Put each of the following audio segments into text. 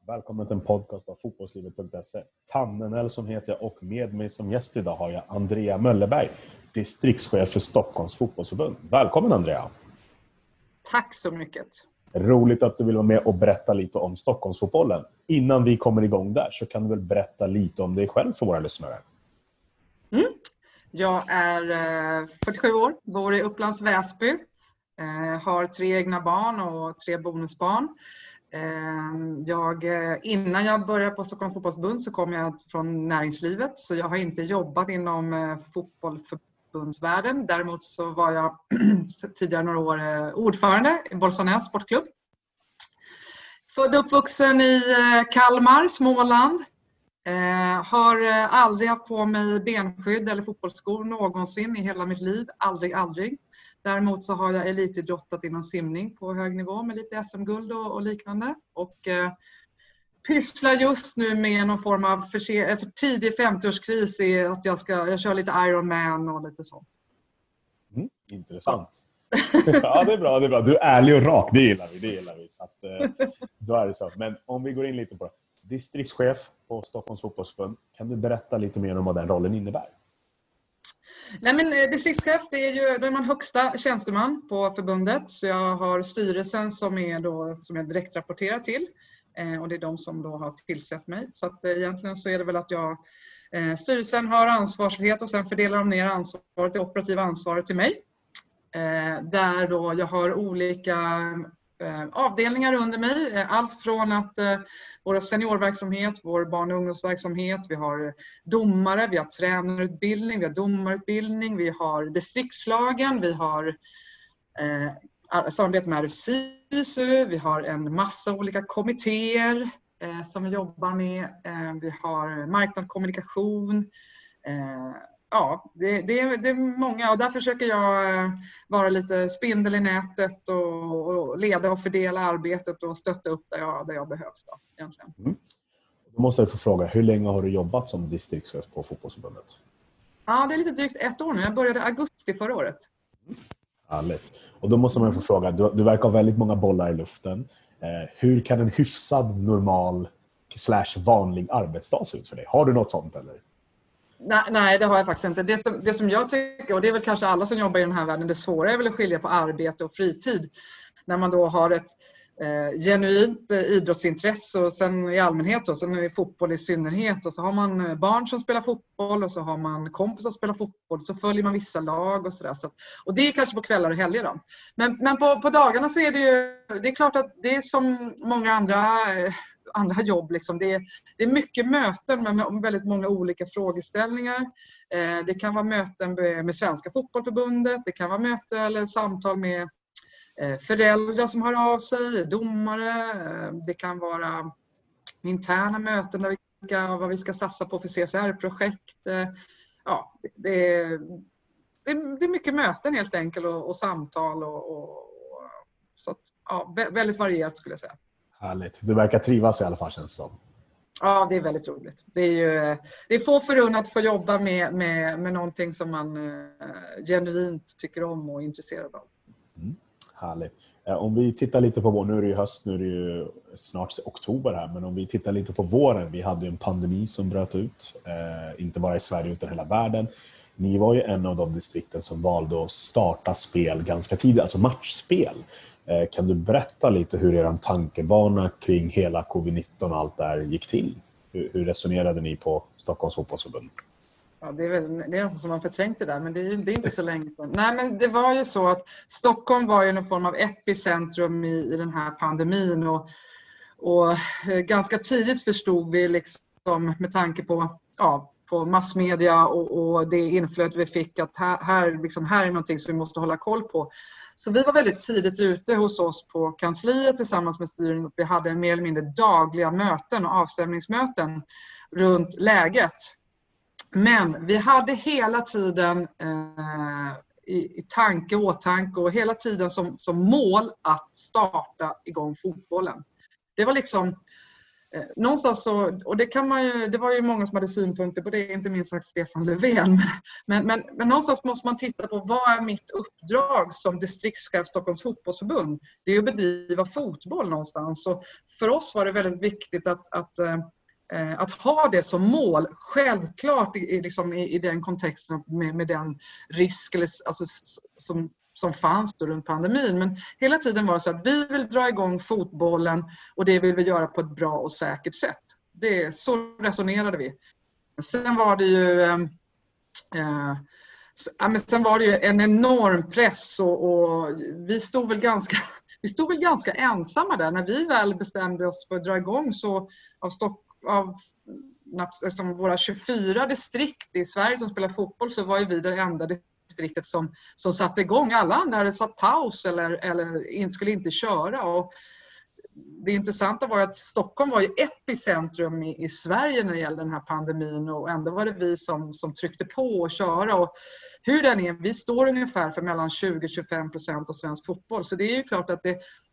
Välkommen till en podcast av fotbollslivet.se. Tanne Nelson heter jag och med mig som gäst idag har jag Andrea Möllerberg, distriktschef för Stockholms fotbollsförbund. Välkommen Andrea! Tack så mycket! Roligt att du vill vara med och berätta lite om Stockholmsfotbollen. Innan vi kommer igång där så kan du väl berätta lite om dig själv för våra lyssnare. Jag är 47 år, bor i Upplands Väsby. Har 3 egna barn och 3 bonusbarn. Innan jag började på Stockholms fotbollsförbund så kom jag från näringslivet, så jag har inte jobbat inom fotbollsförbundsvärlden. Däremot så var jag tidigare några år ordförande i Bollstanäs sportklubb. Född och uppvuxen i Kalmar, Småland. Har aldrig haft på mig benskydd eller fotbollsskor någonsin i hela mitt liv. Aldrig. Däremot så har jag elitidrottat inom simning på hög nivå med lite SM-guld och liknande. Och pysslar just nu med någon form av för tidig 50-årskris i att jag kör lite Ironman och lite sånt. Intressant. Ja, det är bra. Du är ärlig och rak, det gillar vi. Så att, då är det så. Men om vi går in lite på det. Distriktschef på Stockholms fotbollsförbund. Kan du berätta lite mer om vad den rollen innebär? Nej, men distriktschef, då är man högsta tjänsteman på förbundet. Så jag har styrelsen som jag direkt rapporterar till. Och det är de som då har tillsatt mig. Så att egentligen så är det väl att styrelsen har ansvarsfrihet och sen fördelar de ner det operativa ansvaret till mig. Där då jag har olika avdelningar under mig. Allt från att vår seniorverksamhet, vår barn- och ungdomsverksamhet, vi har domare, vi har tränarutbildning, vi har domarutbildning, vi har distriktslagen, vi har samarbete med RFSISU, vi har en massa olika kommittéer som vi jobbar med, vi har marknadskommunikation. Ja, det är många och där försöker jag vara lite spindel i nätet och leda och fördela arbetet och stötta upp där jag behövs då, egentligen. Då måste jag få fråga, hur länge har du jobbat som distriktschef på fotbollsförbundet? Ja, det är lite drygt 1 år nu. Jag började i augusti förra året. Härligt. Och då måste man få fråga, du verkar ha väldigt många bollar i luften. Hur kan en hyfsad, normal / vanlig arbetsdag se ut för dig? Har du något sånt eller? Nej, det har jag faktiskt inte. Det som jag tycker, och det är väl kanske alla som jobbar i den här världen, det svåra är väl att skilja på arbete och fritid. När man då har ett genuint idrottsintresse och sen i allmänhet och sen är det fotboll i synnerhet. Och så har man barn som spelar fotboll och så har man kompisar som spelar fotboll. Så följer man vissa lag och sådär. Och det är kanske på kvällar och helger då. Men på dagarna så är det ju, det är klart att det är som många andra jobb. Liksom. Det är mycket möten med väldigt många olika frågeställningar. Det kan vara möten med Svenska fotbollförbundet. Det kan vara möten eller samtal med föräldrar som hör av sig, domare. Det kan vara interna möten där vad vi ska satsa på för CSR-projekt. Ja, det är mycket möten helt enkelt och samtal. Så att, ja, väldigt varierat skulle jag säga. Härligt. Du verkar trivas i alla fall, känns det som. Ja, det är väldigt roligt. Det är få förunnat att få jobba med någonting som man genuint tycker om och är intresserad av. Härligt. Om vi tittar lite på nu är det ju höst, nu är det ju snart oktober här, men om vi tittar lite på våren, vi hade ju en pandemi som bröt ut, inte bara i Sverige utan hela världen. Ni var ju en av de distrikten som valde att starta spel ganska tidigt, alltså matchspel. Kan du berätta lite hur er tankebana kring hela covid-19 och allt där gick till? Hur resonerade ni på Stockholms fotbollsförbund? Ja, det är nästan som man förträngt det där, men det är inte så länge sedan. Nej, men det var ju så att Stockholm var ju någon form av epicentrum i den här pandemin och ganska tidigt förstod vi liksom med tanke på massmedia och det inflödet vi fick att här är någonting som vi måste hålla koll på. Så vi var väldigt tidigt ute hos oss på kansliet tillsammans med styrelsen. Vi hade mer eller mindre dagliga möten och avstämningsmöten runt läget. Men vi hade hela tiden i åtanke och hela tiden som mål att starta igång fotbollen. Det var liksom någonstans så, och det var ju många som hade synpunkter på det, inte minst sagt Stefan Löfven. Men någonstans måste man titta på vad är mitt uppdrag som distriktschef Stockholms fotbollsförbund. Det är att bedriva fotboll någonstans. Så för oss var det väldigt viktigt att ha det som mål, självklart i den kontexten med den risk alltså, som fanns runt pandemin. Men hela tiden var det så att vi vill dra igång fotbollen och det vill vi göra på ett bra och säkert sätt. Så resonerade vi. Sen var det ju en enorm press och vi stod väl ganska ensamma där. När vi väl bestämde oss för att dra igång så av våra 24 distrikt i Sverige som spelar fotboll så var ju vi det enda distriktet som satte igång. Alla andra hade satt paus eller skulle inte köra. Och det intressanta var att Stockholm var ju epicentrum i Sverige när det gällde den här pandemin och ändå var det vi som tryckte på och köra. Och hur den är, vi står ungefär för mellan 20-25% av svensk fotboll. Så det är ju klart att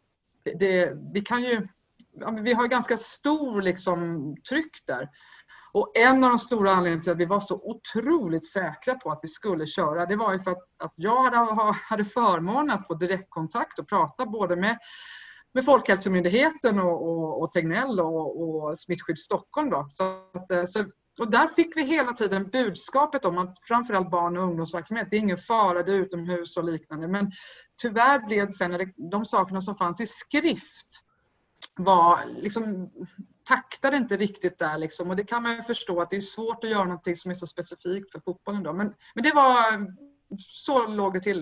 vi har ganska stor tryck där. Och en av de stora anledningarna till att vi var så otroligt säkra på att vi skulle köra, det var ju för att jag hade förmånen att få direktkontakt och prata både med Folkhälsomyndigheten och Tegnell och Smittskydd Stockholm. Då. Och där fick vi hela tiden budskapet om att framförallt barn- och ungdomsverksamhet, det är ingen fara, det är utomhus och liknande. Men tyvärr blev det sen de sakerna som fanns i skrift var taktade inte riktigt där och det kan man ju förstå att det är svårt att göra någonting som är så specifikt för fotbollen då. Men det var så låg det till .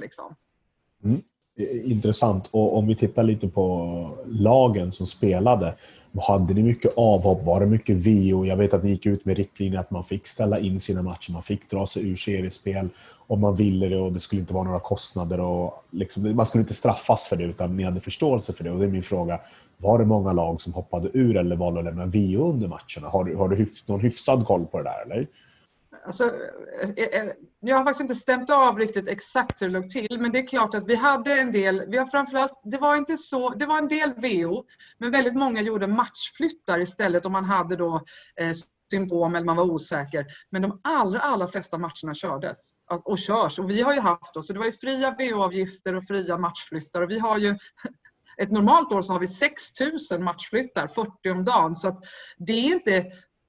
Intressant. Och om vi tittar lite på lagen som spelade, hade ni mycket avhopp? Var det mycket VO? Jag vet att ni gick ut med riktlinjer att man fick ställa in sina matcher, man fick dra sig ur seriespel om man ville det och det skulle inte vara några kostnader och man skulle inte straffas för det utan ni hade förståelse för det. Och det är min fråga, var det många lag som hoppade ur eller valde att lämna VO under matcherna? Har du någon hyfsad koll på det där eller? Alltså, jag har faktiskt inte stämt av riktigt exakt hur det låg till, men det är klart att vi hade en del, det var en del VO, men väldigt många gjorde matchflyttar istället om man hade då symptom eller man var osäker. Men de allra flesta matcherna kördes och körs, och vi har ju haft så det var ju fria VO-avgifter och fria matchflyttar, och vi har ju ett normalt år så har vi 6 000 matchflyttar, 40 om dagen, så att det är inte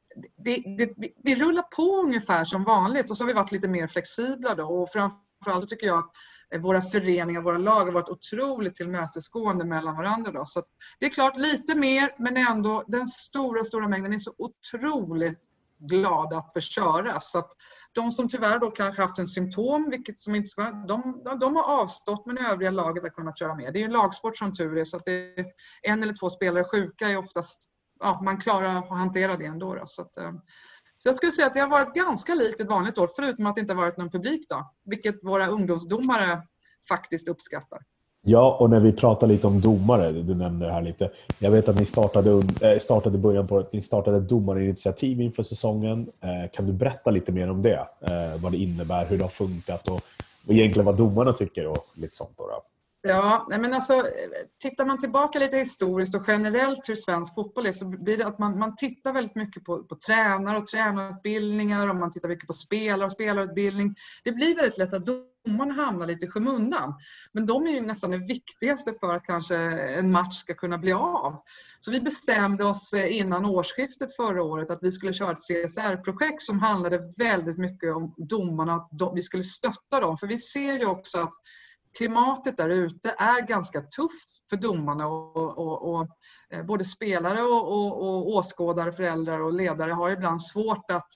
vi rullar på ungefär som vanligt, och så har vi varit lite mer flexibla då, och framförallt tycker jag att våra föreningar, våra lag har varit otroligt tillmötesgående mellan varandra då. Så att det är klart lite mer, men ändå den stora mängden är så otroligt glada att få köra, så att de som tyvärr då kanske haft en symptom, vilket som inte ska, de har avstått, men övriga laget har kunnat köra med. Det är ju en lagsport som tur är, så att det är 1 eller 2 spelare sjuka är oftast, man klarar att hantera det ändå. Då. Så jag skulle säga att det har varit ganska likt ett vanligt år, förutom att det inte har varit någon publik då, vilket våra ungdomsdomare faktiskt uppskattar. Ja, och när vi pratar lite om domare, du nämnde det här lite. Jag vet att ni startade början på att ni startade ett domarinitiativ inför säsongen. Kan du berätta lite mer om det? Vad det innebär, hur det har funkat och egentligen vad domarna tycker och lite sånt då? Ja, men alltså tittar man tillbaka lite historiskt och generellt hur svensk fotboll är, så blir det att man tittar väldigt mycket på tränare och tränarutbildningar, och man tittar mycket på spelare och spelarutbildning. Det blir väldigt lätt att domarna hamnar lite i skymundan. Men de är ju nästan det viktigaste för att kanske en match ska kunna bli av. Så vi bestämde oss innan årsskiftet förra året att vi skulle köra ett CSR-projekt som handlade väldigt mycket om domarna, att vi skulle stötta dem. För vi ser ju också att klimatet där ute är ganska tufft för domarna, och både spelare och åskådare, föräldrar och ledare har ibland svårt att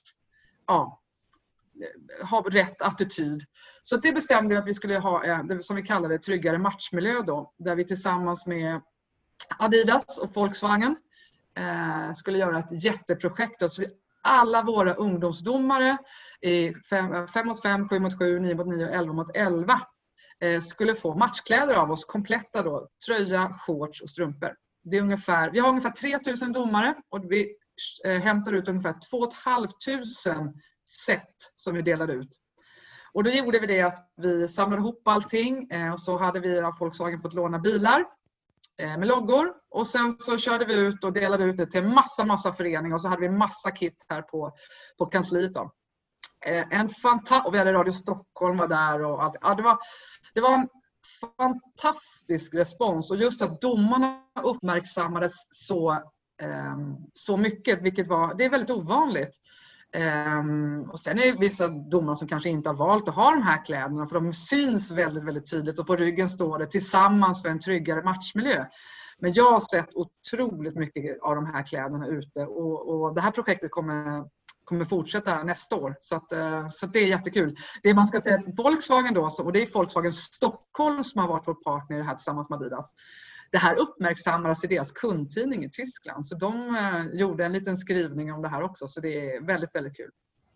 ha rätt attityd. Så det bestämde vi att vi skulle ha det som vi kallade tryggare matchmiljö då, där vi tillsammans med Adidas och Volkswagen skulle göra ett jätteprojekt då, så alla våra ungdomsdomare i 5 mot 5, 7 mot 7, 9 mot 9 och 11 mot 11 skulle få matchkläder av oss, kompletta då, tröja, shorts och strumpor. Det är vi har ungefär 3000 domare, och vi hämtar ut ungefär 2 500 set som vi delade ut. Och då gjorde vi det att vi samlade ihop allting, och så hade vi av Volkswagen fått låna bilar. med loggor. Och sen så körde vi ut och delade ut det till massa föreningar. Och så hade vi massa kit här på kansliet då. Och vi hade Radio Stockholm var där och allt. Ja, det var en fantastisk respons. Och just att domarna uppmärksammades så mycket, det är väldigt ovanligt. Och sen är det vissa domare som kanske inte har valt att ha de här kläderna, för de syns väldigt, väldigt tydligt, och på ryggen står det tillsammans för en tryggare matchmiljö. Men jag har sett otroligt mycket av de här kläderna ute, och det här projektet kommer fortsätta nästa år, så det är jättekul. Det man ska säga att Volkswagen då, och det är Volkswagen Stockholm som har varit vår partner i det här tillsammans med Adidas. Det här uppmärksammades i deras kundtidning i Tyskland, så de gjorde en liten skrivning om det här också, så det är väldigt, väldigt kul.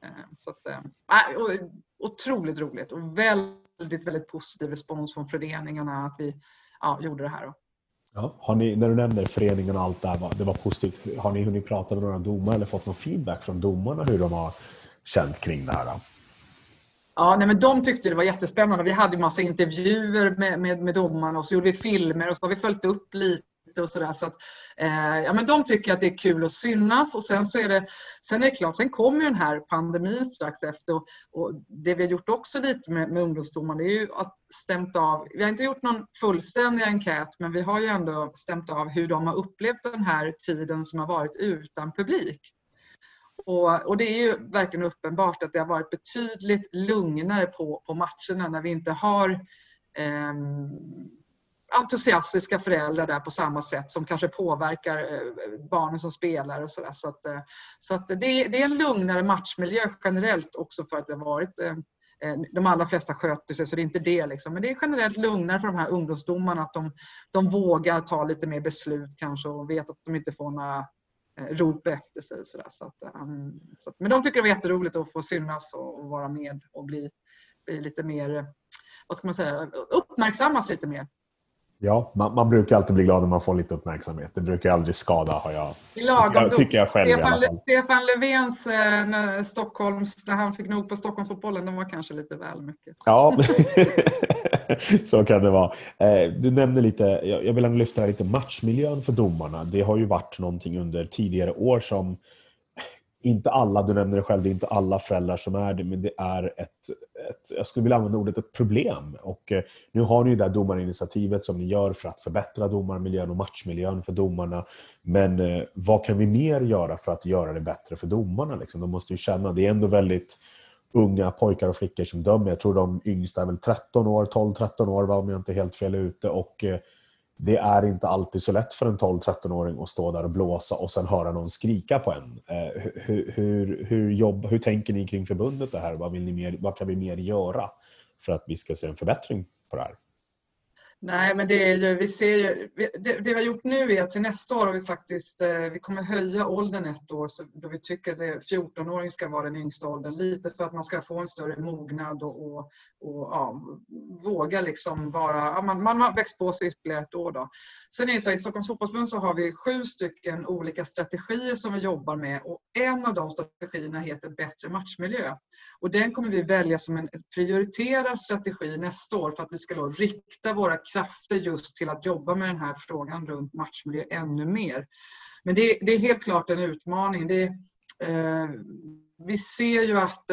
Otroligt roligt och väldigt, väldigt positiv respons från föreningarna att vi gjorde det här då. Ja, har ni, när du nämner föreningen och allt det var positivt, har ni hunnit prata med några domare eller fått någon feedback från domarna hur de har känt kring det här då? Ja, men de tyckte det var jättespännande. Vi hade en massa intervjuer med domarna, och så gjorde vi filmer, och så har vi följt upp lite och sådär. Så att, men de tycker att det är kul att synas, och sen är det klart, sen kommer den här pandemin strax efter, och det vi har gjort också lite med ungdomsdomar, det är ju att stämt av, vi har inte gjort någon fullständig enkät, men vi har ju ändå stämt av hur de har upplevt den här tiden som har varit utan publik. Och det är ju verkligen uppenbart att det har varit betydligt lugnare på matcherna när vi inte har entusiastiska föräldrar där på samma sätt som kanske påverkar barnen som spelar och sådär. Så att det är en lugnare matchmiljö generellt också, för att det har varit de allra flesta sköter sig, så det är inte det liksom. Men det är generellt lugnare för de här ungdomsdomarna, att de vågar ta lite mer beslut kanske, och vet att de inte får några rop efter sig. Men de tycker det var jätteroligt att få synas och vara med och bli lite mer, vad ska man säga, uppmärksammas lite mer. Ja, man brukar alltid bli glad när man får lite uppmärksamhet. Det brukar aldrig skada, tycker jag själv i alla fall. Stefan Löfvens när han fick nog på Stockholmsfotbollen, de var kanske lite väl mycket. Ja, så kan det vara. Du nämnde lite, jag vill lyfta lite matchmiljön för domarna. Det har ju varit någonting under tidigare år som inte alla, du nämner det själv, det är inte alla föräldrar som är det, men det är jag skulle vilja använda ordet, ett problem. Och nu har ni ju det här domarinitiativet som ni gör för att förbättra domarmiljön och matchmiljön för domarna. Men vad kan vi mer göra för att göra det bättre för domarna? Liksom? De måste ju känna, det är ändå väldigt unga pojkar och flickor som dömer. Jag tror de yngsta är väl 12-13 år, om jag inte är helt fel ute. Och det är inte alltid så lätt för en 12-13-åring att stå där och blåsa och sen höra någon skrika på en. Hur tänker ni kring förbundet det här? Vad kan vi mer göra för att vi ska se en förbättring på det här? Nej, men vi ser ju, det vi har gjort nu är att till nästa år vi kommer höja åldern ett år, så då vi tycker att 14-åring ska vara den yngsta åldern, lite för att man ska få en större mognad och våga liksom vara, man har växt på sig ytterligare ett år då. Sen är det så, i Stockholms fotbollsförbund så har vi 7 stycken olika strategier som vi jobbar med, och en av de strategierna heter bättre matchmiljö. Och den kommer vi välja som en prioriterad strategi nästa år, för att vi ska då rikta våra krafter just till att jobba med den här frågan runt matchmiljö ännu mer. Men det är helt klart en utmaning. Vi ser ju att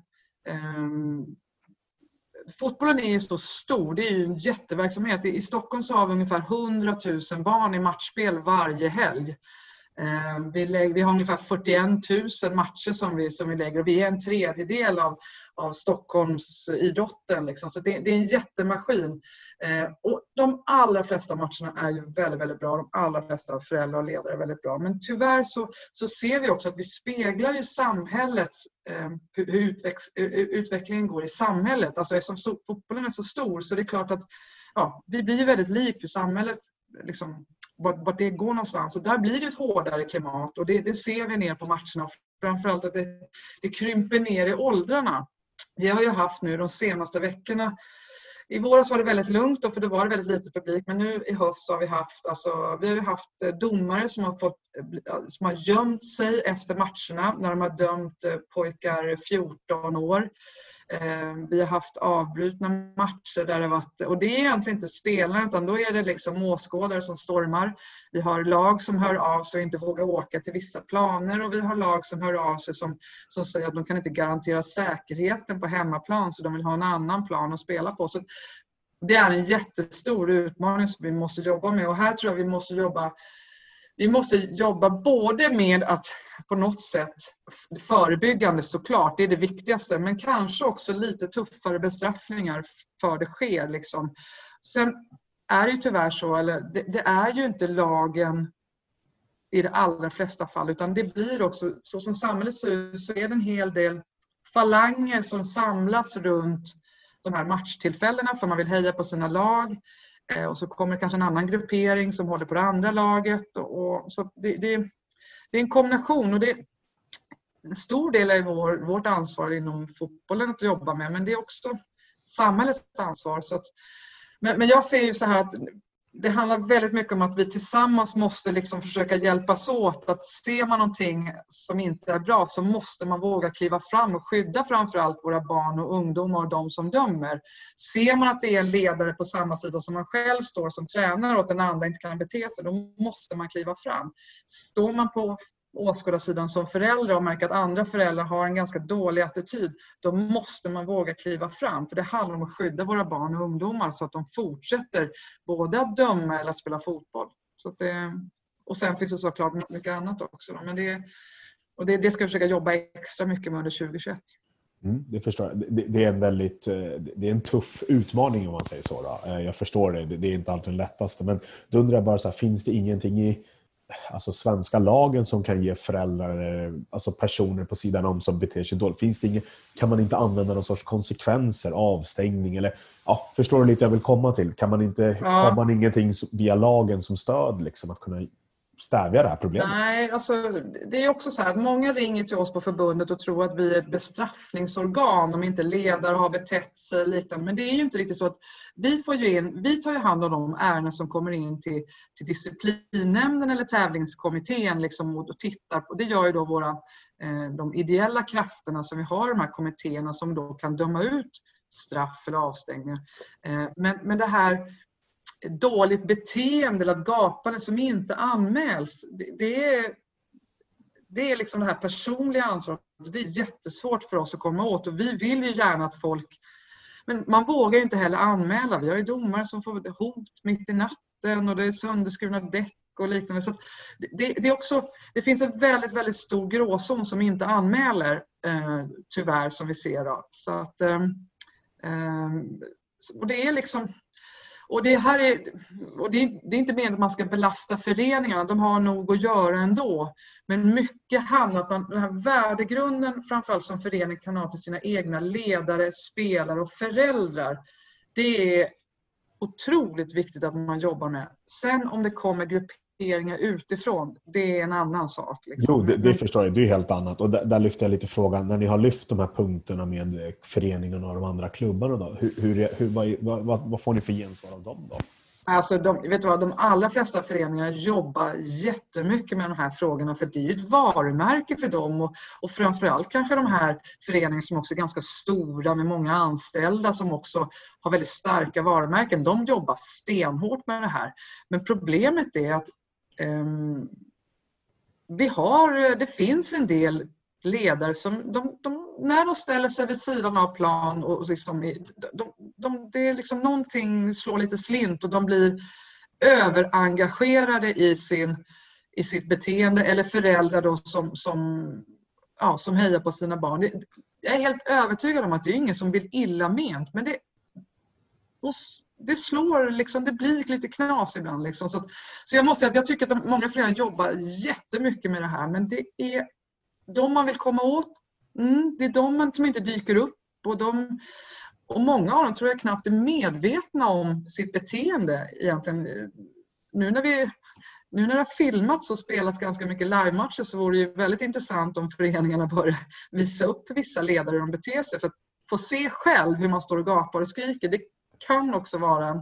fotbollen är ju så stor, det är ju en jätteverksamhet. I Stockholm så har vi ungefär 100 000 barn i matchspel varje helg. Vi har ungefär 41 000 matcher som vi lägger, och vi är en tredjedel av Stockholms idrotten liksom. Så det är en jättemaskin, och de allra flesta matcherna är ju väldigt, väldigt bra. De allra flesta föräldrar och ledare är väldigt bra, men tyvärr så ser vi också att vi speglar ju samhällets hur utvecklingen går i samhället. Alltså eftersom fotbollen är så stor, så det är klart att vi blir väldigt likt hur samhället liksom, vart det går någonstans. Och där blir det ett hårdare klimat, och det ser vi ner på matcherna. Framförallt att det krymper ner i åldrarna. Vi har ju haft nu de senaste veckorna, i våras var det väldigt lugnt, och för det var väldigt lite publik, men nu i höst har vi har haft domare som har gömt sig efter matcherna när de har dömt pojkar 14 år. Vi har haft avbrutna matcher där det varit, och det är egentligen inte spelarna utan då är det liksom åskådare som stormar. Vi har lag som hör av sig och inte vågar åka till vissa planer, och vi har lag som hör av sig som säger att de kan inte garantera säkerheten på hemmaplan, så de vill ha en annan plan att spela på. Så det är en jättestor utmaning som vi måste jobba med, och här tror jag vi måste jobba både med att på något sätt förebyggande, såklart, det är det viktigaste, men kanske också lite tuffare bestraffningar för det sker. Liksom. Sen är det ju tyvärr så, eller det är ju inte lagen i de allra flesta fall, utan det blir också, så som samhället ser ut, så är det en hel del falanger som samlas runt de här matchtillfällena för man vill heja på sina lag. Och så kommer kanske en annan gruppering som håller på det andra laget. Och så det är en kombination, och det är en stor del av vårt ansvar inom fotbollen att jobba med, men det är också samhällets ansvar. Så att, men jag ser ju så här att det handlar väldigt mycket om att vi tillsammans måste liksom försöka hjälpas åt. Att ser man någonting som inte är bra så måste man våga kliva fram och skydda framförallt våra barn och ungdomar och de som dömer. Ser man att det är en ledare på samma sida som man själv står som tränare och att den andra inte kan bete sig, då måste man kliva fram. Står man på åskådarsidan som förälder och märker att andra föräldrar har en ganska dålig attityd, då måste man våga kliva fram, för det handlar om att skydda våra barn och ungdomar så att de fortsätter både att döma eller att spela fotboll. Så att och sen finns det såklart mycket annat också då, men det ska vi försöka jobba extra mycket med under 2021. Det förstår jag. Det är en tuff utmaning om man säger så då. Jag förstår det är inte alltid den lättaste, men då undrar jag bara så här, finns det ingenting i svenska lagen som kan ge föräldrar, alltså personer på sidan om som beter sig dåligt? Kan man inte använda någon sorts konsekvenser, avstängning eller förstår du lite jag vill komma till? Har man ingenting via lagen som stöd liksom att kunna stävja det här problemet? Nej, alltså det är också så här att många ringer till oss på förbundet och tror att vi är ett bestraffningsorgan om inte ledare har betett sig liknande. Men det är ju inte riktigt så att vi tar ju hand om de ärenden som kommer in till disciplinnämnden eller tävlingskommittén liksom, och tittar på. Det gör ju då de ideella krafterna som vi har i de här kommittéerna som då kan döma ut straff eller avstängningar. Men det här dåligt beteende eller gapande som inte anmäls, det är liksom det här personliga ansvaret. Det är jättesvårt för oss att komma åt, och vi vill ju gärna att folk, men man vågar ju inte heller anmäla. Vi har ju domare som får hot mitt i natten och det är sönderskurna däck och liknande. Så det är också, det finns en väldigt, väldigt stor gråzon som inte anmäler tyvärr, som vi ser då. Så att och det är liksom. Och det är inte meningen att man ska belasta föreningarna. De har nog att göra ändå. Men mycket handlar om den här värdegrunden, framförallt som föreningen kan ha till sina egna ledare, spelare och föräldrar. Det är otroligt viktigt att man jobbar med. Sen om det kommer grupperingar utifrån, det är en annan sak. Liksom. Jo, det förstår jag. Det är helt annat. Och där lyfter jag lite frågan. När ni har lyft de här punkterna med föreningen och de andra klubbarna då, vad får ni för gensvar av dem då? Alltså de allra flesta föreningar jobbar jättemycket med de här frågorna, för det är ju ett varumärke för dem, och framförallt kanske de här föreningarna som också är ganska stora med många anställda som också har väldigt starka varumärken, de jobbar stenhårt med det här. Men problemet är att det finns en del ledare som när de ställer sig vid sidan av plan och liksom, det är liksom någonting slår lite slint och de blir överengagerade i sitt beteende, eller föräldrar då som hejar på sina barn. Jag är helt övertygad om att det är ingen som vill illa ment, men det slår liksom, det blir lite knas ibland liksom. Så jag måste säga att jag tycker att många föräldrar jobbar jättemycket med det här, men det är de man vill komma åt. Det är de som inte dyker upp, och många av dem tror jag knappt är medvetna om sitt beteende egentligen. Nu när det har filmats och spelats ganska mycket livematcher, så vore det ju väldigt intressant om föreningarna börjar visa upp för vissa ledare hur de beter sig, för att få se själv hur man står och gapar och skriker. Det kan också vara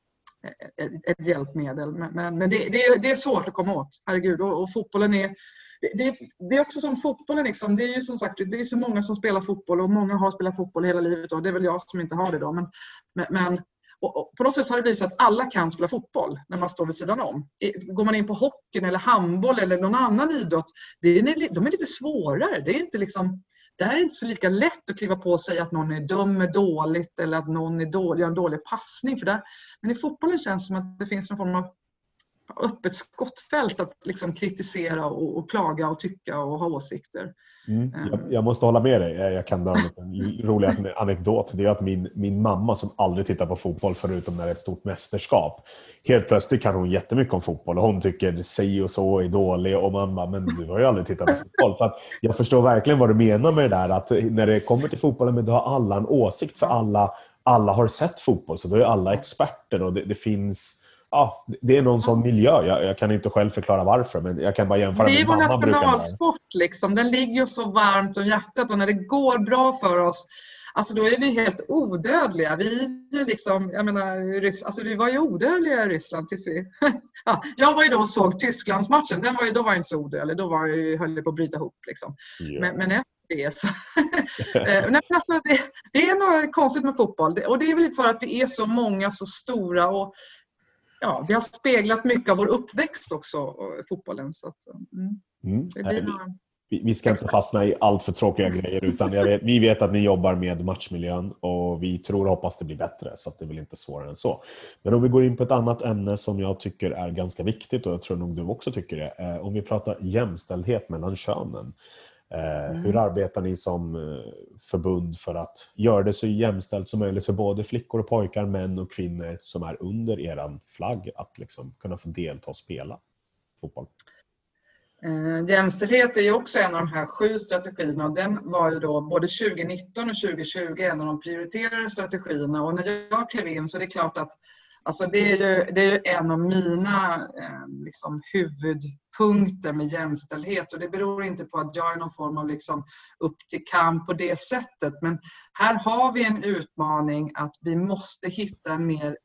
ett hjälpmedel, men det är svårt att komma åt. Herregud, och fotbollen är det är också som fotbollen liksom. Det är ju som sagt, det är så många som spelar fotboll och många har spelat fotboll hela livet och det är väl jag som inte har det då. Men och på något sätt har det blivit så att alla kan spela fotboll när man står vid sidan om. Går man in på hockeyn eller handboll eller någon annan idrott, de är lite svårare. Det är inte liksom, det här är inte så lika lätt att kliva på och säga att någon är dum är dåligt eller att någon är dålig, gör en dålig passning för det. Men i fotbollen känns det som att det finns någon form av öppet skottfält att liksom kritisera och klaga och tycka och ha åsikter. Jag måste hålla med dig. Jag kan dra en rolig anekdot. Det är att min mamma som aldrig tittar på fotboll förutom när det är ett stort mästerskap. Helt plötsligt kan hon jättemycket om fotboll och hon tycker sig och så är dålig och man bara, men du har ju aldrig tittat på fotboll. Så att jag förstår verkligen vad du menar med det där, att när det kommer till fotbollen, men då har alla en åsikt för alla har sett fotboll, så då är alla experter och det finns... Ja, det är någon sån miljö. Jag kan inte själv förklara varför, men jag kan bara jämföra med mamma. Det är vår nationalsport liksom. Den ligger ju så varmt om hjärtat och när det går bra för oss, alltså då är vi helt odödliga. Vi är liksom, jag menar, alltså vi var ju odödliga i Ryssland tills vi... Ja, jag var ju då och såg Tysklandsmatchen. Då var jag inte så odödlig. Då var jag höll på att bryta ihop liksom. Yeah. Men efter det så... alltså, det är något konstigt med fotboll. Och det är väl för att vi är så många, så stora och ja, det har speglat mycket av vår uppväxt också, fotbollen. Så att, vi ska inte fastna i allt för tråkiga grejer, utan vi vet att ni jobbar med matchmiljön och vi tror och hoppas det blir bättre, så att det är väl inte svårare än så. Men om vi går in på ett annat ämne som jag tycker är ganska viktigt, och jag tror nog du också tycker det, om vi pratar jämställdhet mellan könen. Hur arbetar ni som förbund för att göra det så jämställt som möjligt för både flickor och pojkar, män och kvinnor som är under eran flagg att liksom kunna få delta och spela fotboll? Jämställdhet är ju också en av de här 7 strategierna, och den var ju då både 2019 och 2020 en av de prioriterade strategierna. Och när jag klev in så är det klart att alltså det är ju en av mina liksom huvudpunkter med jämställdhet, och det beror inte på att jag är någon form av liksom upp till kamp på det sättet, men här har vi en utmaning att vi måste hitta en mer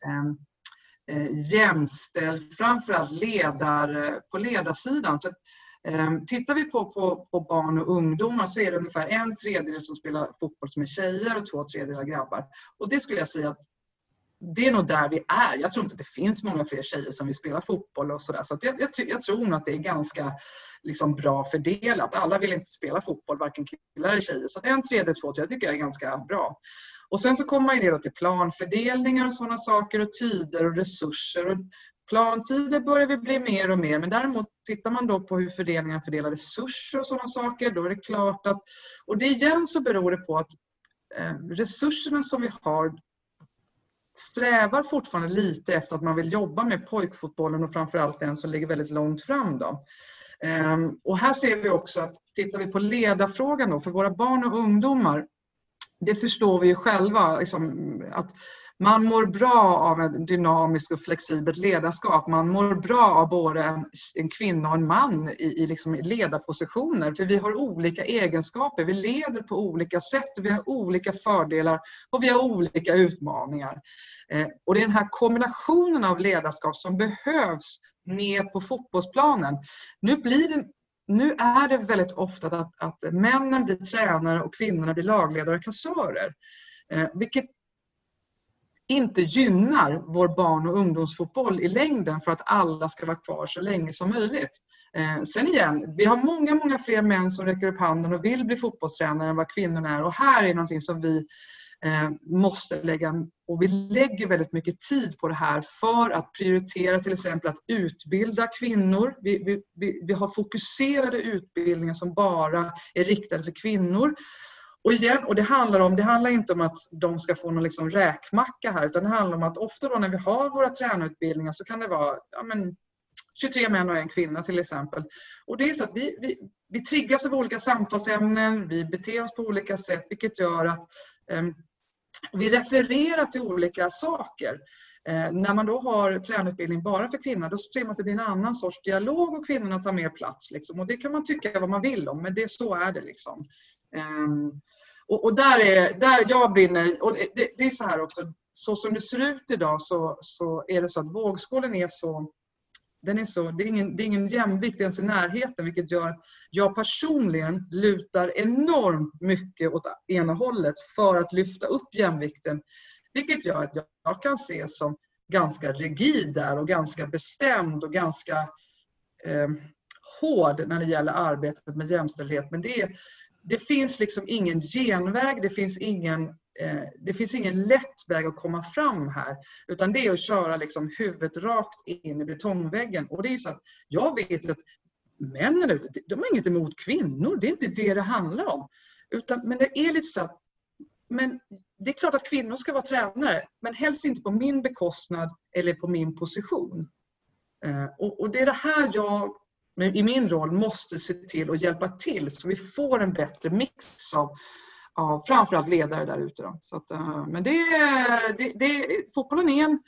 jämställd, framförallt på ledarsidan. För tittar vi på barn och ungdomar så är det ungefär 1/3 som spelar fotboll som är tjejer och 2/3 grabbar, och det skulle jag säga att det är nog där vi är. Jag tror inte att det finns många fler tjejer som vill spela fotboll och sådär. Så att jag tror nog att det är ganska liksom bra fördelat. Alla vill inte spela fotboll, varken killar eller tjejer. Så att 1/3, 2/3 tycker jag är ganska bra. Och sen så kommer man ju till planfördelningar och sådana saker, och tider och resurser. Och plantider börjar vi bli mer och mer. Men däremot tittar man då på hur föreningen fördelar resurser och sådana saker, då är det klart att... Och det igen så beror det på att resurserna som vi har strävar fortfarande lite efter att man vill jobba med pojkfotbollen, och framförallt den som ligger väldigt långt fram då. Och här ser vi också att tittar vi på ledarfrågan då för våra barn och ungdomar, det förstår vi ju själva liksom, att man mår bra av ett dynamiskt och flexibelt ledarskap. Man mår bra av både en kvinna och en man i liksom ledarpositioner. För vi har olika egenskaper. Vi leder på olika sätt. Vi har olika fördelar och vi har olika utmaningar. Och det är den här kombinationen av ledarskap som behövs ner på fotbollsplanen. Nu är det väldigt ofta att männen blir tränare och kvinnorna blir lagledare och kassörer. Vilket inte gynnar vår barn- och ungdomsfotboll i längden, för att alla ska vara kvar så länge som möjligt. Sen igen, vi har många fler män som räcker upp handen och vill bli fotbollstränare än vad kvinnorna är. Och här är någonting som vi måste lägga, och vi lägger väldigt mycket tid på det här för att prioritera till exempel att utbilda kvinnor. Vi har fokuserade utbildningar som bara är riktade för kvinnor. Och det handlar inte om att de ska få någon liksom räkmacka här, utan det handlar om att ofta då när vi har våra tränarutbildningar så kan det vara 23 män och en kvinna till exempel. Och det är så att vi triggas av olika samtalsämnen, vi beter oss på olika sätt, vilket gör att vi refererar till olika saker. När man då har tränarutbildning bara för kvinnor, då ser man att det blir en annan sorts dialog och kvinnorna tar mer plats. Liksom. Och det kan man tycka vad man vill om, men så är det liksom. Och där jag brinner, och det är så här också, så som det ser ut idag så är det så att vågskålen är så det är ingen jämvikt ens i närheten, vilket gör att jag personligen lutar enormt mycket åt ena hållet för att lyfta upp jämvikten, vilket gör att jag kan se som ganska rigid där och ganska bestämd och ganska hård när det gäller arbetet med jämställdhet. Men det finns liksom ingen genväg, det finns ingen lätt väg att komma fram här, utan det är att köra liksom huvudet rakt in i betongväggen. Och det är så att jag vet att männen, de har inget emot kvinnor, det är inte det handlar om. Men det är lite så att, men det är klart att kvinnor ska vara tränare, men helst inte på min bekostnad eller på min position. Och det är det här jag i min roll måste se till och hjälpa till så vi får en bättre mix av framförallt ledare där ute. Så att, men fotbollen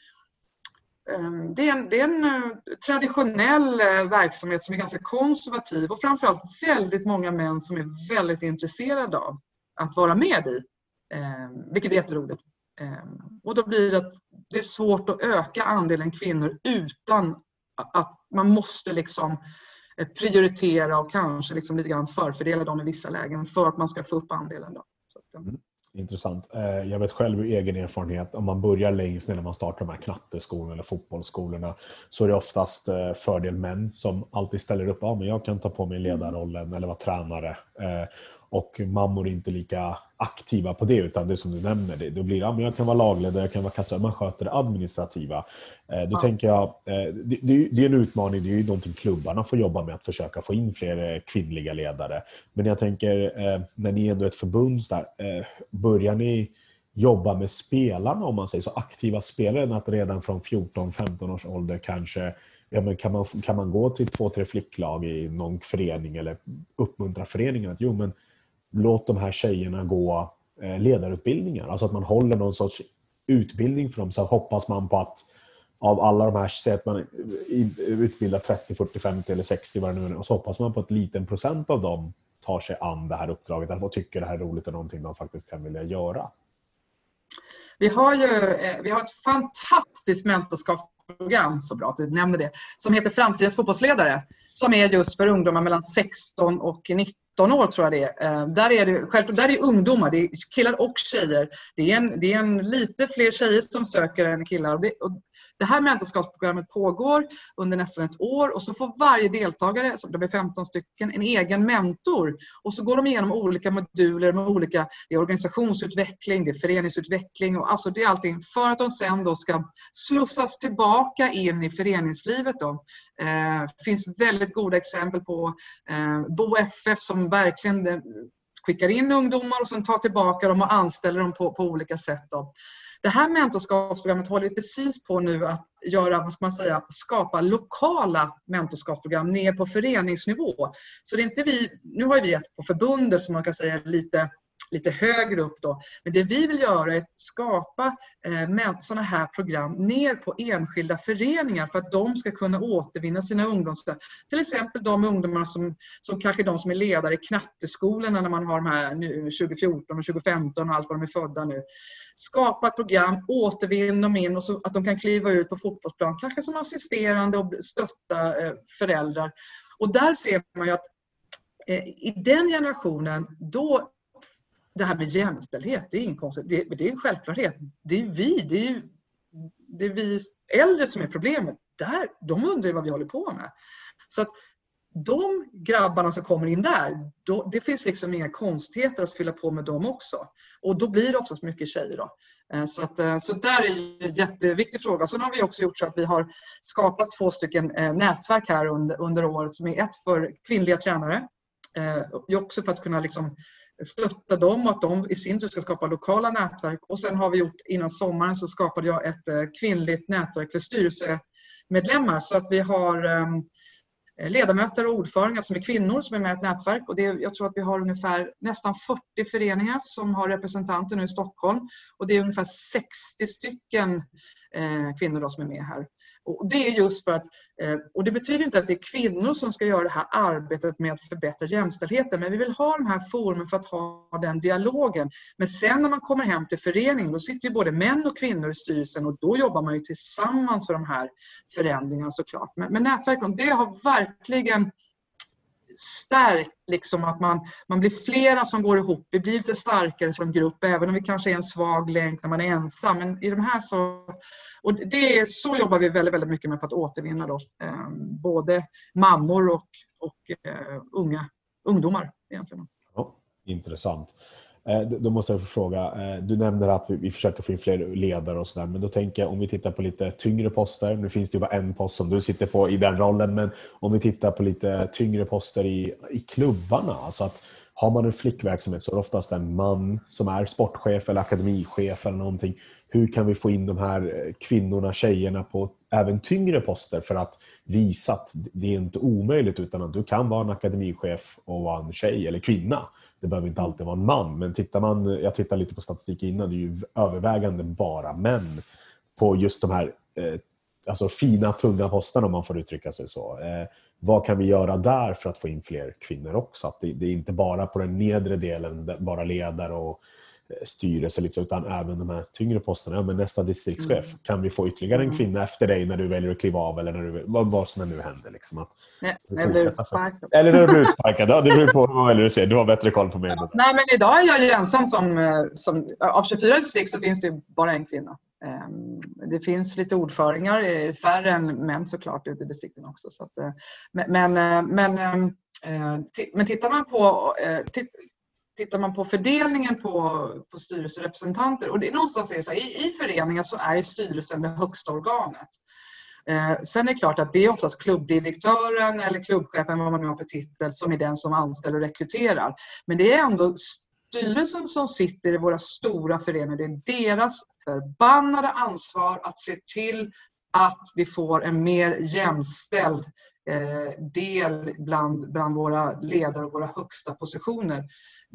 är en traditionell verksamhet som är ganska konservativ och framförallt väldigt många män som är väldigt intresserade av att vara med i, vilket är jätteroligt. Och då blir det att det är svårt att öka andelen kvinnor utan att man måste liksom prioritera och kanske liksom lite grann förfördela dem i vissa lägen för att man ska få upp andelen då. Intressant. Jag vet själv ur egen erfarenhet, om man börjar längst ner när man startar de här knatteskolorna eller fotbollsskolorna, så är det oftast fördel män som alltid ställer upp. Ja, men jag kan ta på mig ledarrollen eller vara tränare. Och mammor är inte lika aktiva på det, utan det som du nämner, då blir det, men jag kan vara lagledare, jag kan vara kassör, man sköter det administrativa. Då tänker jag, det är en utmaning, det är ju någonting klubbarna får jobba med, att försöka få in fler kvinnliga ledare. Men jag tänker, när ni är ändå ett förbund där, börjar ni jobba med spelarna, om man säger så, aktiva spelare, att redan från 14-15 års ålder kanske, ja, men kan man gå till 2-3 flicklag i någon förening eller uppmuntra föreningen att låt de här tjejerna gå ledarutbildningar. Alltså att man håller någon sorts utbildning för dem, så hoppas man på att av alla de här, säger att man utbildar 30, 40, 50 eller 60 vad det nu är, och så hoppas man på att en liten procent av dem tar sig an det här uppdraget eller tycker det här är roligt och någonting de faktiskt kan vilja göra. Vi har ett fantastiskt mentorskapsprogram, så bra att du nämnde det, som heter Framtidens fotbollsledare, som är just för ungdomar mellan 16 och 19 år tror jag det är. Där är ungdomar, det är killar och tjejer. Det är en lite fler tjejer som söker än killar. Det här mentorskapsprogrammet pågår under nästan ett år, och så får varje deltagare, som det blir 15 stycken, en egen mentor. Och så går de igenom olika moduler med olika, det är organisationsutveckling, det är föreningsutveckling, och alltså det är allting för att de sen då ska slussas tillbaka in i föreningslivet då. Finns väldigt goda exempel på Bo FF som verkligen skickar in ungdomar och sen tar tillbaka dem och anställer dem på olika sätt då. Det här mentorskapsprogrammet håller vi precis på nu att göra, vad ska man säga, skapa lokala mentorskapsprogram ner på föreningsnivå. Så det är inte nu har vi ett på förbundet som man kan säga lite högre upp då. Men det vi vill göra är att skapa sådana här program ner på enskilda föreningar för att de ska kunna återvinna sina ungdomar. Till exempel de ungdomar som kanske de som är ledare i knatteskolorna när man har de här nu 2014 och 2015 och allt vad de är födda nu. Skapa ett program, återvinna dem in och så att de kan kliva ut på fotbollsplan, kanske som assisterande och stötta föräldrar. Och där ser man ju att i den generationen då det här med jämställdhet, det är inkonstigt. Det är en självklarhet. Det är vi äldre som är problemet. De undrar vad vi håller på med. Så att de grabbarna som kommer in där, det finns liksom inga konstigheter att fylla på med dem också. Och då blir det oftast mycket tjejer då. Så där är en jätteviktig fråga. Sen har vi också gjort så att vi har skapat 2 stycken nätverk här under året som är ett för kvinnliga tränare. Också för att kunna liksom stötta dem och att de i sin tur ska skapa lokala nätverk. Och sen har vi gjort, innan sommaren så skapade jag ett kvinnligt nätverk för styrelsemedlemmar. Så att vi har ledamöter och ordförande som är kvinnor som är med i ett nätverk. Och jag tror att vi har nästan 40 föreningar som har representanter nu i Stockholm. Och det är ungefär 60 stycken kvinnor då som är med här. Och det är just för att, och det betyder inte att det är kvinnor som ska göra det här arbetet med att förbättra jämställdheten, men vi vill ha de här forumen för att ha den dialogen. Men sen när man kommer hem till föreningen, då sitter ju både män och kvinnor i styrelsen och då jobbar man ju tillsammans för de här förändringarna såklart. Men nätverken, det har verkligen stärkt liksom att man blir flera som går ihop. Vi blir lite starkare som grupp, även om vi kanske är en svag länk när man är ensam. Men i de här så jobbar vi väldigt, väldigt mycket med för att återvinna då, både mammor och ungdomar egentligen. Ja, intressant. Då måste jag få fråga, du nämner att vi försöker få in fler ledare och sådär, men då tänker jag om vi tittar på lite tyngre poster, nu finns det ju bara en post som du sitter på i den rollen, men om vi tittar på lite tyngre poster i klubbarna, alltså att har man en flickverksamhet så är det oftast en man som är sportchef eller akademichef eller någonting. Hur kan vi få in de här kvinnorna, tjejerna på även tyngre poster för att visa att det är inte omöjligt utan att du kan vara en akademichef och vara en tjej eller kvinna. Det behöver inte alltid vara en man, men jag tittar lite på statistik innan, det är ju övervägande bara män på just de här alltså fina, tunga posterna om man får uttrycka sig så. Vad kan vi göra där för att få in fler kvinnor också? Att det är inte bara på den nedre delen, bara ledare och styrelse, utan även de här tyngre posterna. Men nästa distriktschef, kan vi få ytterligare en kvinna efter dig när du väljer att kliva av eller när du, vad som nu händer? Liksom, att eller utsparkad. Eller när du blir utsparkad. Ja, det beror på vad väljer du ser. Du har bättre koll på mig. Nej, men idag är jag ju ensam som av 24 distrikt så finns det bara en kvinna. Det finns lite ordföringar, färre än män såklart ute i distrikten också. Så att, men tittar man på fördelningen på styrelserepresentanter, och det är någonstans så här, i föreningar så är styrelsen det högsta organet. Sen är det klart att det är oftast klubbdirektören eller klubbchefen, vad man nu har för titel, som är den som anställer och rekryterar. Men det är ändå styrelsen som sitter i våra stora föreningar. Det är deras förbannade ansvar att se till att vi får en mer jämställd del bland våra ledare och våra högsta positioner.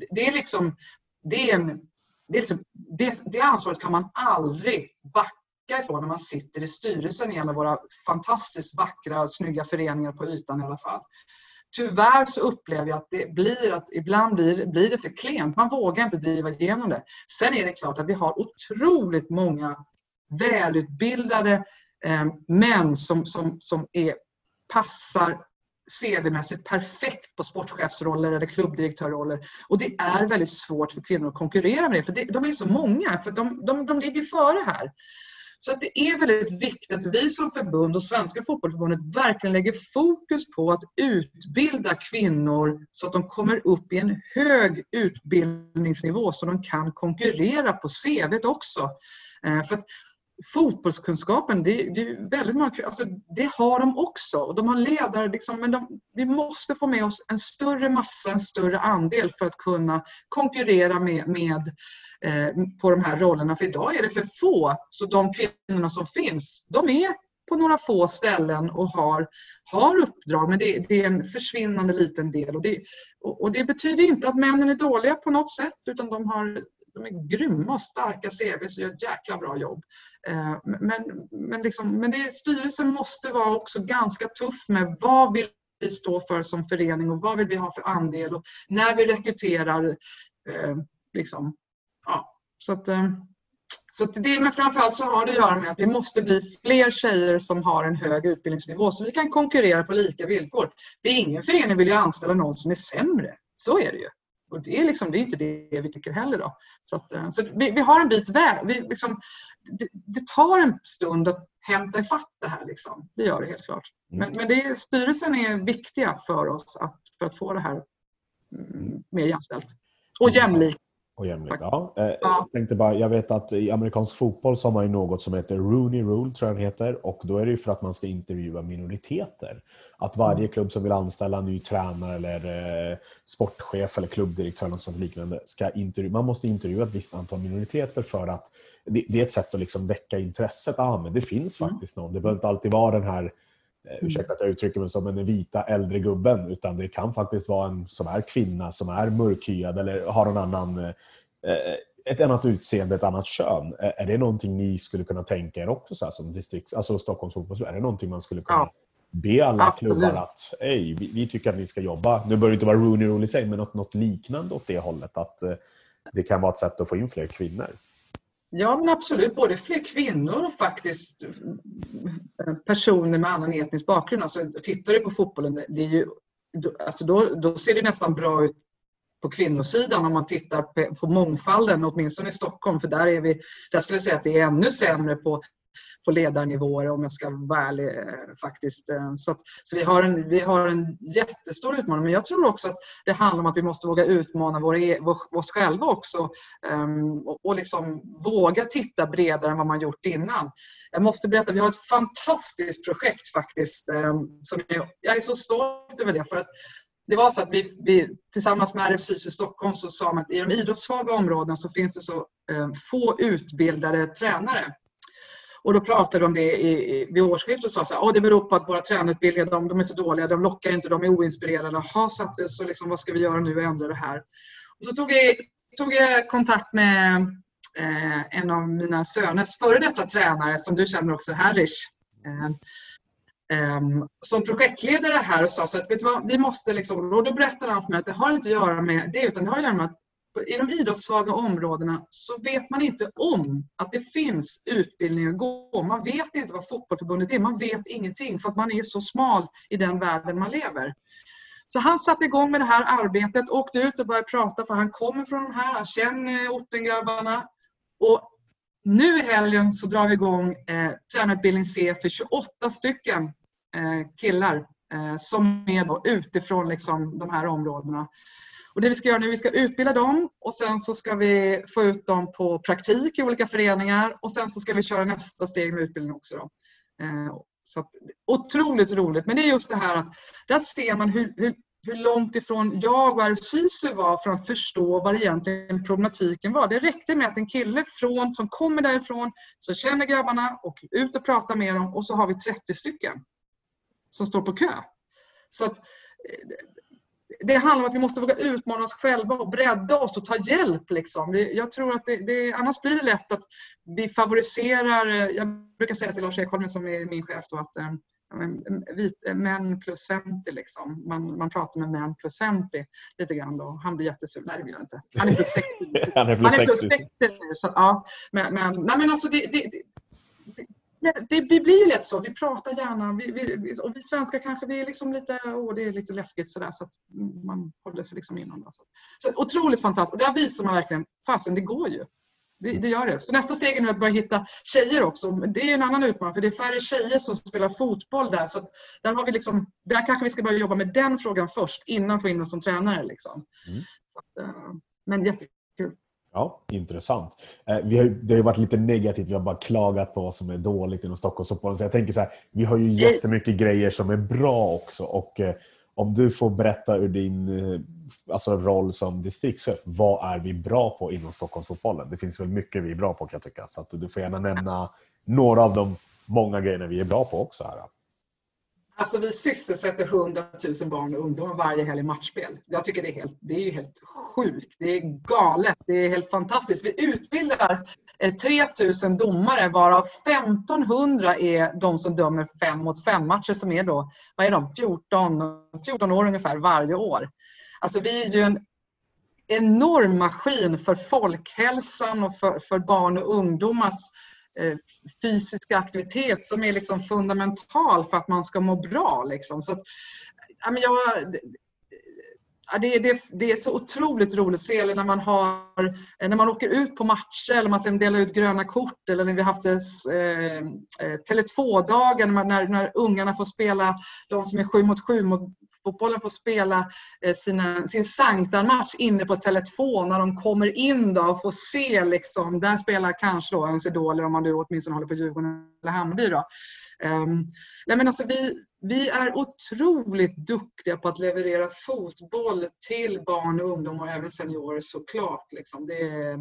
Det ansvaret kan man aldrig backa ifrån när man sitter i styrelsen i en av våra fantastiskt vackra, snygga föreningar på ytan i alla fall. Tyvärr så upplever jag att ibland blir det för klent. Man vågar inte driva igenom det. Sen är det klart att vi har otroligt många välutbildade män som passar CV-mässigt perfekt på sportchefsroller eller klubbdirektörroller. Och det är väldigt svårt för kvinnor att konkurrera med det. För de är så många, för de ligger före här. Så att det är väldigt viktigt att vi som förbund och Svenska fotbollförbundet verkligen lägger fokus på att utbilda kvinnor så att de kommer upp i en hög utbildningsnivå så de kan konkurrera på CV:t också. För att fotbollskunskapen, det är väldigt många, alltså det har de också och de har ledare liksom, men vi måste få med oss en större massa, en större andel för att kunna konkurrera med på de här rollerna, för idag är det för få, så de kvinnorna som finns, de är på några få ställen och har uppdrag, men det är en försvinnande liten del och det betyder inte att männen är dåliga på något sätt, utan de är grymma och starka CVs och gör ett jäkla bra jobb. Men styrelsen måste vara också ganska tuff med vad vill vi stå för som förening och vad vill vi ha för andel och när vi rekryterar Så det, men framförallt så har det att göra med att vi måste bli fler tjejer som har en hög utbildningsnivå så vi kan konkurrera på lika villkor. Ingen förening vill ju anställa någon som är sämre. Så är det ju. Och det är inte det vi tycker heller då. Så vi har en bit väg. Det tar en stund att hämta ifatt det här. Det gör det helt klart. Men styrelsen är viktiga för oss för att få det här mer jämställt. Och jämlikt. Ja. Jag vet att i amerikansk fotboll så har man ju något som heter Rooney Rule, tror jag den heter, och då är det ju för att man ska intervjua minoriteter. Att varje klubb som vill anställa en ny tränare eller sportchef eller klubbdirektör eller något sånt liknande man måste intervjua ett visst antal minoriteter för att det är ett sätt att väcka intresset. Men det finns faktiskt någon. Det behöver inte alltid vara den här ursäkta att jag uttrycker mig som en vita äldre gubben, utan det kan faktiskt vara en som är kvinna, som är mörkhyad eller har en annan ett annat utseende, ett annat kön. Är det någonting ni skulle kunna tänka er också så här, som distrikt, alltså Stockholms fotboll? Är det någonting man skulle kunna be alla absolut. klubbar att vi tycker att ni ska jobba, nu bör det inte vara Rooney Rule i sig, men något liknande åt det hållet, att det kan vara ett sätt att få in fler kvinnor? Ja, men absolut. Både fler kvinnor och faktiskt personer med annan etnisk bakgrund. Alltså, tittar du på fotbollen, det är ju, alltså då ser det nästan bra ut på kvinnosidan om man tittar på mångfalden, åtminstone i Stockholm. För där skulle jag säga att det är ännu sämre på ledarnivåer, om jag ska vara ärlig faktiskt. Så vi har en jättestor utmaning. Men jag tror också att det handlar om att vi måste våga utmana oss själva också. Och liksom våga titta bredare än vad man gjort innan. Jag måste berätta, vi har ett fantastiskt projekt faktiskt. Som jag är så stolt över det. För att det var så att vi tillsammans med RFSYS i Stockholm så sa man att i de idrottssvaga områdena så finns det så få utbildade tränare. Och då pratade de om det vid årsskiftet och sa så här, det beror på att våra tränarutbildningar, de är så dåliga, de lockar inte, de är oinspirerade. Så liksom, vad ska vi göra nu och ändra det här? Och så tog jag kontakt med en av mina söners före detta tränare, som du känner också, Harish, som projektledare här, och sa så att vet du vad, vi måste liksom, och då berättade han för mig att det har inte att göra med det, utan det har att göra med att i de idrottssvaga områdena så vet man inte om att det finns utbildning att gå. Man vet inte vad fotbollförbundet är. Man vet ingenting för att man är så smal i den världen man lever. Så han satte igång med det här arbetet, åkte ut och började prata, för han kommer från de här, han känner ortengrabbarna. Och nu i helgen så drar vi igång tränarutbildning C för 28 stycken killar som är då utifrån liksom de här områdena. Och det vi ska göra nu, vi ska utbilda dem och sen så ska vi få ut dem på praktik i olika föreningar och sen så ska vi köra nästa steg med utbildning också då. Så att, otroligt roligt, men det är just det här att där ser man hur långt ifrån jag och RFSYS var från att förstå vad egentligen problematiken var. Det räckte med att en kille som kommer därifrån, så känner grabbarna och ut och pratar med dem, och så har vi 30 stycken som står på kö. Så att det handlar om att vi måste våga utmana oss själva och bredda oss och ta hjälp. Liksom. Jag tror att annars blir det lätt att vi favoriserar, jag brukar säga till Lars Ekholm som är min chef då, att män plus 50 liksom. Man pratar med män plus 50 lite grann då. Han blir jättesur. Nej, det vill jag inte. Han är plus 60. Han är plus 60. Så, ja, men alltså det blir lätt så. Vi pratar gärna. Och vi svenskar kanske vi är liksom lite, det är lite läskigt sådär, så att man håller sig liksom innan. Alltså. Så otroligt fantastiskt. Och där visar man verkligen, fasen det går ju. Det gör det. Så nästa steg är nu att börja hitta tjejer också. Det är en annan utmaning, för det är färre tjejer som spelar fotboll där. Så att där kanske vi ska börja jobba med den frågan först, innan få in oss som tränare. Liksom. Så att, men jättekul. Ja, intressant. Det har ju varit lite negativt. Vi har bara klagat på vad som är dåligt inom Stockholmsfotbollen. Så jag tänker så här, vi har ju jättemycket grejer som är bra också. Och om du får berätta ur din roll som distriktschef, vad är vi bra på inom Stockholmsfotbollen? Det finns väl mycket vi är bra på, kan jag tycka. Så att du får gärna nämna några av de många grejerna vi är bra på också här. Alltså vi sysselsätter 100 000 barn och ungdomar varje helg i matchspel. Jag tycker det är ju helt sjukt. Det är galet. Det är helt fantastiskt. Vi utbildar 3000 domare, varav 1500 är de som dömer 5-mot-5 matcher, som är då, vad är de? 14 år ungefär varje år. Alltså vi är ju en enorm maskin för folkhälsan och för barn och ungdomars fysiska aktivitet som är liksom fundamental för att man ska må bra. Liksom. Så att, det är så otroligt roligt att se när man åker ut på matcher, eller man sen delar ut gröna kort, eller när vi har haft Tele2-dagen när ungarna får spela, de som är 7-mot-7 mot fotbollen får spela sin sanktarmatch inne på Tele2 när de kommer in då och får se liksom, där spelar kanske då en Idol, om man nu åtminstone håller på Djurgården eller Hammarby då. Men alltså vi är otroligt duktiga på att leverera fotboll till barn och ungdom och även seniorer, såklart liksom.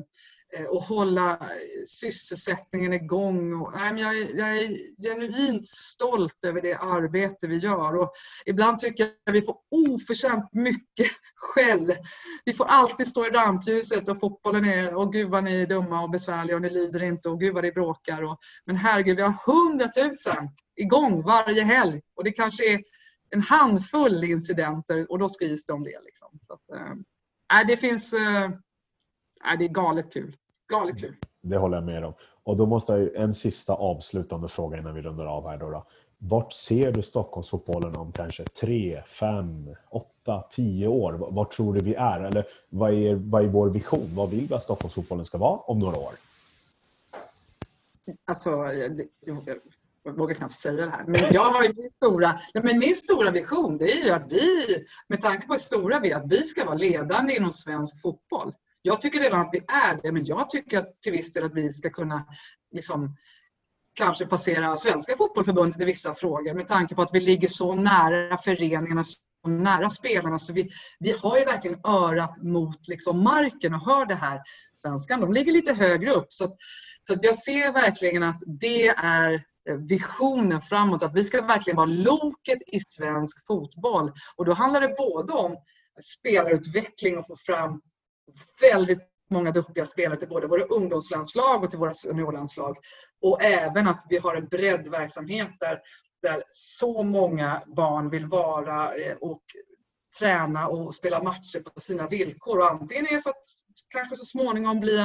och hålla sysselsättningen igång. Och, nej, men jag är genuint stolt över det arbete vi gör. Och ibland tycker jag att vi får oförtjänt mycket skäll. Vi får alltid stå i rampljuset och fotbollen är, och gud vad ni är dumma och besvärliga och ni lyder inte och gud vad det bråkar. Men herregud, vi har 100 000 igång varje helg och det kanske är en handfull incidenter och då skrivs det om det. Liksom. Så att, det finns... det är galet kul. Galet kul. Det håller jag med om. Och då måste jag en sista avslutande fråga innan vi rundar av här då. Vart ser du Stockholmsfotbollen om kanske 3, 5, 8, 10 år? Vart tror du vi är? Eller vad är vår vision? Vad vill vi att Stockholmsfotbollen ska vara om några år? Alltså, jag vågar knappt säga det här. Men jag har ju min stora vision, det är ju att vi, med tanke på hur stora vi är, att vi ska vara ledande inom svensk fotboll. Jag tycker redan att vi är det, men jag tycker att till viss del att vi ska kunna liksom, kanske passera Svenska fotbollförbundet i vissa frågor med tanke på att vi ligger så nära föreningarna, så nära spelarna. Så vi har ju verkligen örat mot liksom, marken och hör det här. Svenskan, de ligger lite högre upp. Så att jag ser verkligen att det är visionen framåt. Att vi ska verkligen vara loket i svensk fotboll. Och då handlar det både om spelarutveckling och få fram väldigt många duktiga spelare till både våra ungdomslandslag och till våra seniorlandslag. Och även att vi har en breddverksamhet där så många barn vill vara och träna och spela matcher på sina villkor. Och antingen är det för att kanske så småningom bli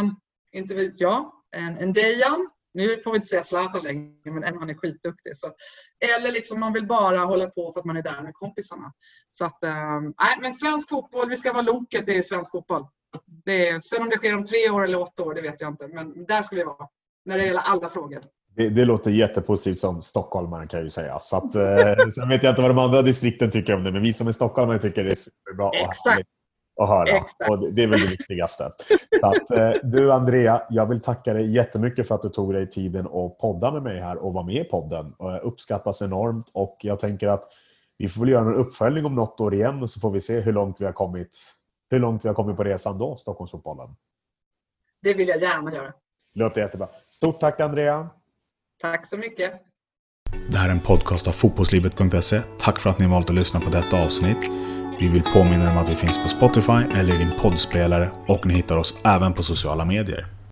en Dejan. Nu får vi inte säga Zlatan längre, men han är skitduktig. Så. Eller liksom man vill bara hålla på för att man är där med kompisarna. Så att, men svensk fotboll, vi ska vara loket i svensk fotboll. Sen om det sker om 3 år eller 8 år, det vet jag inte. Men där ska vi vara, när det gäller alla frågor. Det låter jättepositivt som stockholmare kan jag ju säga. Så att, sen vet jag inte vad de andra distrikten tycker om det. Men vi som är stockholmare tycker det är superbra att höra. Exakt. Och det är väl det viktigaste. Så att, du Andrea, jag vill tacka dig jättemycket för att du tog dig tiden att podda med mig här och vara med i podden. Uppskattas enormt och jag tänker att vi får väl göra en uppföljning om något år igen och så får vi se hur långt vi har kommit på resan då, Stockholmsfotbollen. Det vill jag gärna göra. Låter jättebra. Stort tack Andrea. Tack så mycket. Det här är en podcast av fotbollslivet.se. Tack för att ni valt att lyssna på detta avsnitt. Vi vill påminna er om att vi finns på Spotify eller i din poddspelare och ni hittar oss även på sociala medier.